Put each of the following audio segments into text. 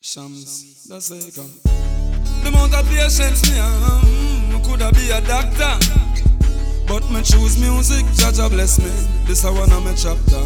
Shams, that's how you come. The amount of patience me have, coulda be a doctor, but me choose music, Jaja bless me. This a one of my chapter.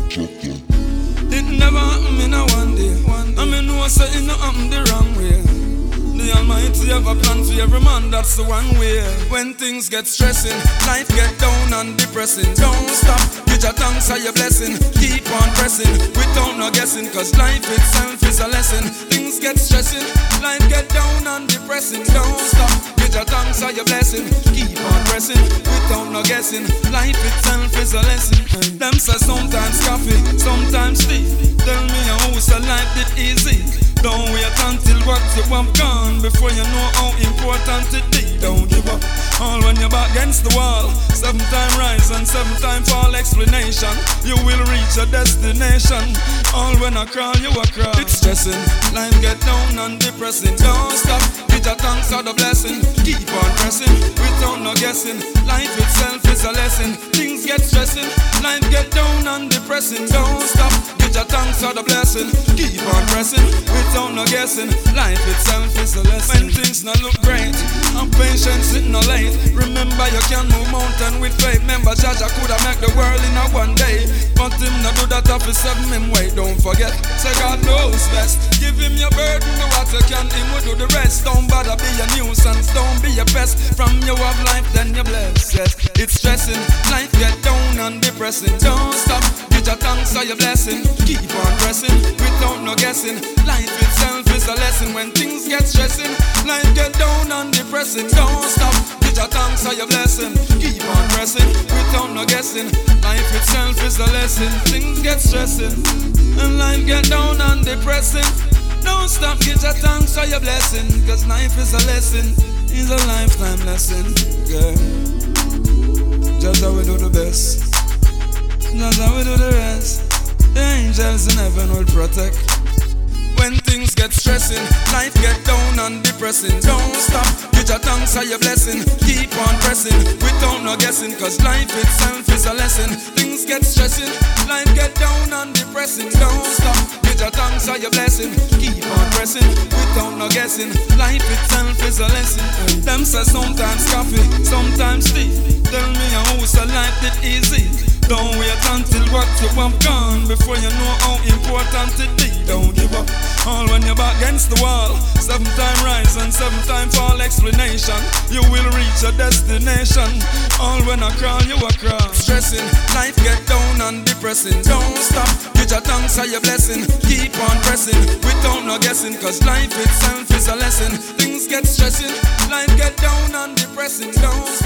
It never happen in a one day. I me know say it no happen the wrong way. The Almighty have a plan for every man, that's the one way. When things get stressing, life get down and depressing. Don't stop, give your thanks for your blessing. Keep on pressing, without no guessing, cause life itself is a lesson. Things get stressing, life get down and depressing. Don't stop, give your thanks for your blessing. Keep on pressing, without no guessing. Life itself is a lesson. Them say sometimes coffee, sometimes tea. Tell me how is a life that easy. Don't wait until what you have gone before you know how important it is. Don't give up, all when you're back against the wall. 7-time rise and 7-time fall explanation. You will reach your destination. All when I crawl, you a crawl. It's stressing, life get down and depressing. Don't stop, give your thanks for the blessing. Keep on pressing, without no guessing. Life itself is a lesson. Things get stressing, life get down and depressing. Don't stop, give your thanks for the blessing. Keep on pressing, without no guessing. Life itself is a lesson. When things not look great, and patience is no late. Remember you can move mountain with faith. Remember Jaja coulda make the world in a one day, but him not do that off his 7 him way. Don't forget, say God knows best. Give him your burden, do what you can, him will do the rest. Don't bother be a nuisance, don't be a pest. From you have life, then you're blessed. Yes, it's stressing, life get down and depressing. Don't stop, give your thanks for your blessing. Keep on pressing, without no guessing. Life itself is a lesson. When things get stressing, life get down and depressing. Don't stop, give your thanks for your blessing. Keep on pressing, without no guessing. Life itself is a lesson. Things get stressing, and life get down and depressing. Don't stop, give your thanks for your blessing, cause life is a lesson. It's a lifetime lesson, girl. Just how we do the best, just how we do the rest. The angels in heaven will protect. When things get stressing, life get down and depressing. Don't stop, give your thanks for your blessing. Keep on pressing, without no guessing, cause life itself is a lesson. Things get stressing, life get down and depressing. Don't stop, give your thanks for your blessing. Keep on pressing, without no guessing. Life itself is a lesson. Them say sometimes coffee, sometimes tea. Tell me how's a life that easy. Don't wait until what you have gone before you know how important it is. Don't give up, all when you're back against the wall. 7-time rise and 7-time fall explanation. You will reach your destination. All when I crawl, you a crawl. Stressing, life get down and depressing. Don't stop, give your thanks for your blessing. Keep on pressing, without no guessing, cause life itself is a lesson. Things get stressing, life get down and depressing. Don't